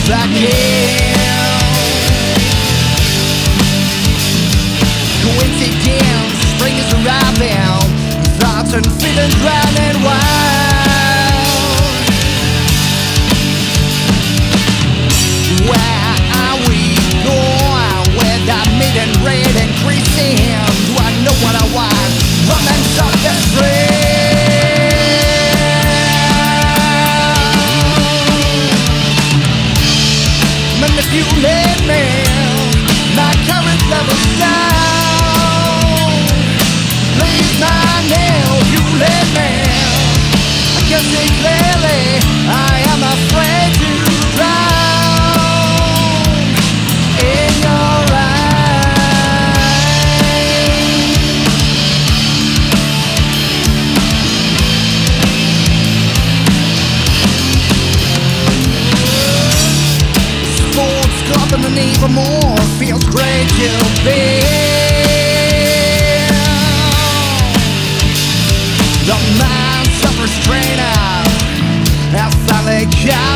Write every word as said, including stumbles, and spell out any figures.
back here. Coincidence, spring is arriving. Thoughts and feelings running wild. Where are we going? With the meeting rate increasing, do I know what I want? Romance of the street. Manipulate me, my current level's down. Please my nail, you let me. I can see clearly, I am afraid to drown in your underneath a more feels great to be. The mind suffers strain out. I finally got